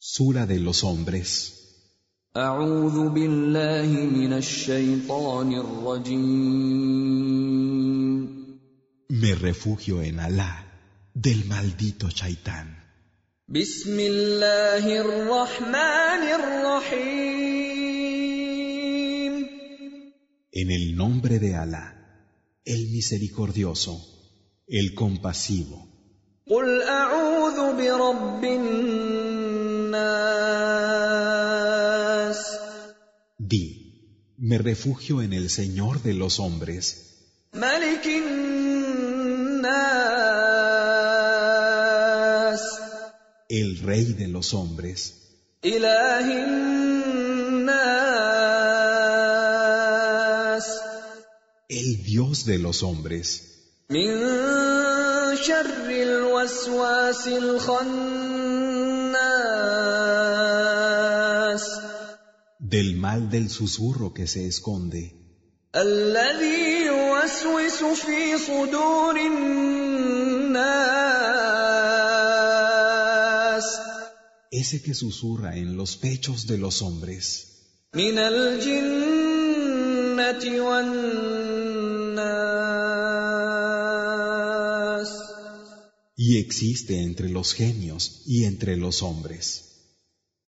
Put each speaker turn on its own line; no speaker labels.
Sura de los hombres.
أعوذ بالله من الشيطان الرجيم.
Me refugio en Alá, del maldito Chaitán.
بسم الله الرحمن الرحيم.
En el nombre de Alá, el misericordioso, el compasivo.
قل أعوذ برب الناس.
Di, me refugio en el Señor de los hombres,
ملك الناس.
el Rey de los hombres,
إله الناس.
el Dios de los hombres,
من شر الوسواس الخناس.
del mal del susurro que se esconde,
الذي يوسوس في صدور الناس.
ese que susurra en los pechos de los hombres,
من الجنة والناس.
y existe entre los genios y entre los hombres.